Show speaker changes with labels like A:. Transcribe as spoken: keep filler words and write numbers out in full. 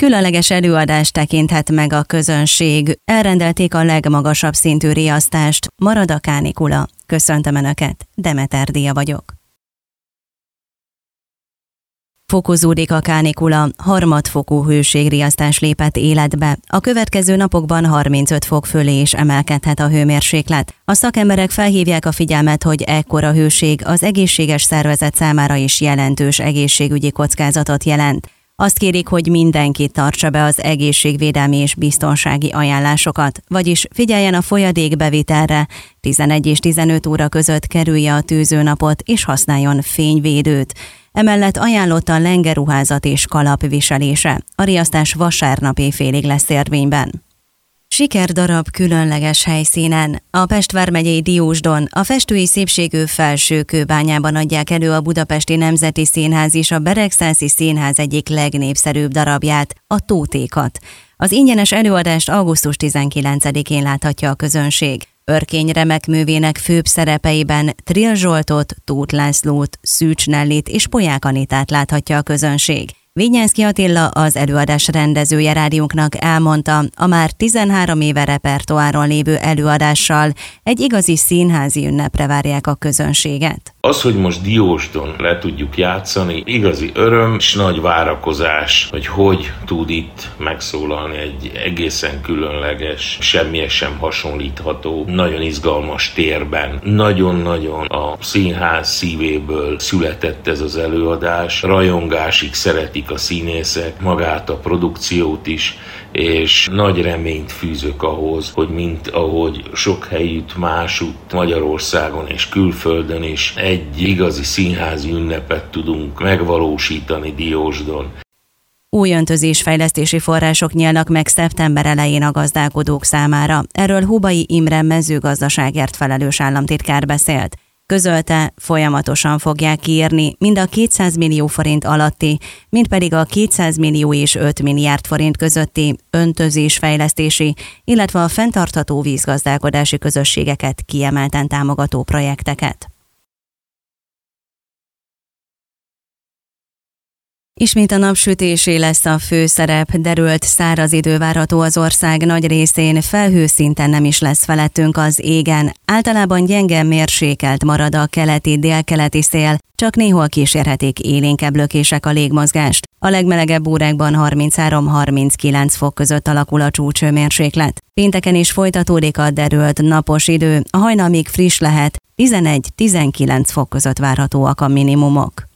A: Különleges előadást tekinthet meg a közönség. Elrendelték a legmagasabb szintű riasztást. Marad a kánikula. Köszöntöm Önöket, Demeter Dia vagyok. Fokozódik a kánikula, harmadfokú hőségriasztás lépett életbe. A következő napokban harmincöt fok fölé is emelkedhet a hőmérséklet. A szakemberek felhívják a figyelmet, hogy ekkora hőség az egészséges szervezet számára is jelentős egészségügyi kockázatot jelent. Azt kérik, hogy mindenki tartsa be az egészségvédelmi és biztonsági ajánlásokat, vagyis figyeljen a folyadékbevitelre, tizenegy és tizenöt óra között kerülje a tűzőnapot és használjon fényvédőt. Emellett ajánlott a lengerruházat és kalap viselése. A riasztás vasárnap éjfélig lesz érvényben. Sikerdarab különleges helyszínen. A Pest vármegyei Diósdon, a festői szépségű Felső-Kőbányában adják elő a Budapesti Nemzeti Színház és a Beregszászi Színház egyik legnépszerűbb darabját, a Tótékat. Az ingyenes előadást augusztus tizenkilencedikén láthatja a közönség. Örkény remek művének főbb szerepeiben Trill Zsoltot, Tóth Lászlót, Szűcs Nellit és Polyák Anitát láthatja a közönség. Vignyánszky Attila, az előadás rendezője rádiónknak elmondta, a már tizenhárom éve repertoáron lévő előadással egy igazi színházi ünnepre várják a közönséget.
B: Az, hogy most Diósdon le tudjuk játszani, igazi öröm és nagy várakozás, hogy hogy tud itt megszólalni egy egészen különleges, semmihez sem hasonlítható, nagyon izgalmas térben. Nagyon-nagyon a színház szívéből született ez az előadás, rajongásig szeretik a színészek, magát a produkciót is, és nagy reményt fűzök ahhoz, hogy mint ahogy sok helyütt másútt Magyarországon és külföldön is egy igazi színházi ünnepet tudunk megvalósítani Diósdon.
A: Új öntözésfejlesztési források nyílnak meg szeptember elején a gazdálkodók számára. Erről Hubay Imre mezőgazdaságért felelős államtitkár beszélt. Közölte, folyamatosan fogják kiírni mind a kétszáz millió forint alatti, mind pedig a kétszáz millió és öt milliárd forint közötti öntözésfejlesztési, illetve a fenntartható vízgazdálkodási közösségeket kiemelten támogató projekteket. Ismét a napsütésé lesz a főszerep, derült száraz idő várható az ország nagy részén, felhőszinten nem is lesz felettünk az égen. Általában gyenge mérsékelt marad a keleti-délkeleti szél, csak néhol kísérhetik élénkebb lökések a légmozgást. A legmelegebb órákban harminchárom-harminckilenc fok között alakul a csúcshőmérséklet. Pénteken is folytatódik a derült napos idő, a hajnal még friss lehet, tizenegy-tizenkilenc fok között várhatóak a minimumok.